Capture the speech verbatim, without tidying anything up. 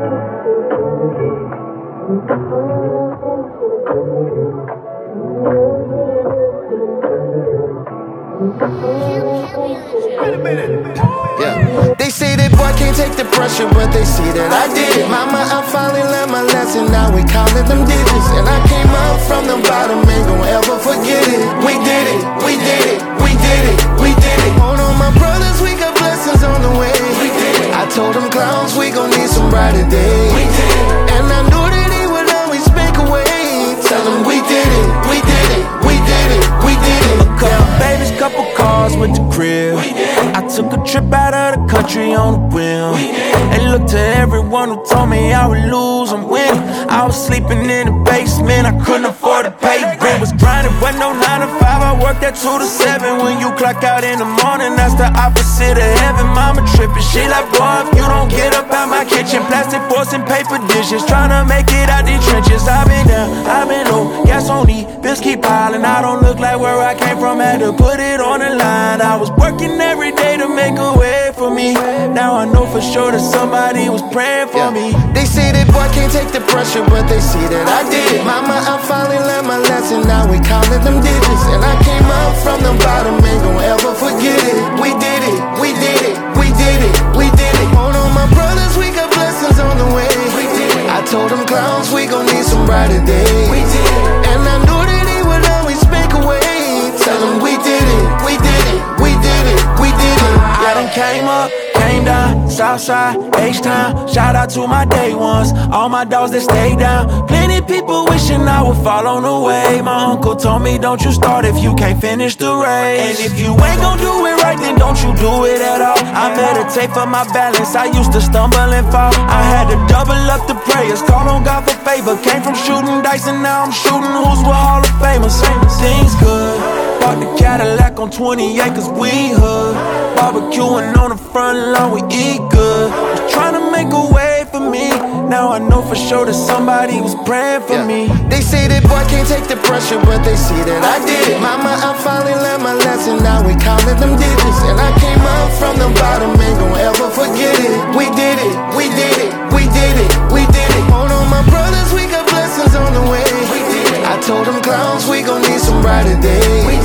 Yeah, they say that boy can't take the pressure, but they see that I did it. Mama, I finally learned my lesson, now we counting them digits. And I came up from the bottom, ain't gon' ever forget it. We did it, we did it, we did it, we did it. Hold on, my brothers, we got blessings on the way. We did it. I told them clowns, we gon' need some brighter days. We did it. And I knew that he would always make a way. Tell them we did it, we did it, we did it, we did it. A couple babies, couple cars with the crib. I took a trip out of the country on the whim. And looked to everyone who told me I would lose and win. I was sleeping in the basement, I couldn't afford to pay rent. Was grinding, wasn't no nine to five, I worked at two to seven. When you clock out in the morning, that's the opposite of heaven. Mama tripping, she like, boy, if you don't get up out my kitchen. Plastic forks and paper dishes, trying to make it out these trenches. I've been down, I've been low, gas on E, bills keep piling. I don't look like where I came from, had to put it on the line. I was working every day to make a way for me. Now I know for sure that somebody was praying for yeah. me. They say that boy can't take the pressure, but they see that I did it. Mama, I finally learned my lesson, now we counting them digits. And I came up from the bottom, ain't gon' ever forget it. We did it, we did it, we did it, we did it. Hold on, my brothers, we got blessings on the way. We did it. I told them clowns, we gon' need some brighter days. We did it. And I knew that he would always make a way. Tell them we did it, we did it, we did it, we did it. Yeah. I done came up, came down, Southside, H-Town. Shout out to my day ones, all my dogs that stay down. Plenty people wishing I would fall on the way. My uncle told me don't you start if you can't finish the race. And if you ain't gon' do it right, then don't you do it at all. I meditate for my balance, I used to stumble and fall. I had to double up the prayers, call on God for favor. Came from shooting dice and now I'm shooting who's with Hall of Famers. Things good, bought the Cadillac on twenty acres, we hood. Barbecuing on the front lawn, we eat good. Was trying to make a way for me. Now I know for sure that somebody was praying for yeah. me. They say that boy can't take the pressure, but they see that I did it. Mama, I finally learned my lesson, now we counting them digits. And I came up from the bottom, ain't gon' ever forget it. We did it, we did it, we did it, we did it. Hold on, my brothers, we got blessings on the way. We did it. I told them clowns, we gon' need some brighter days.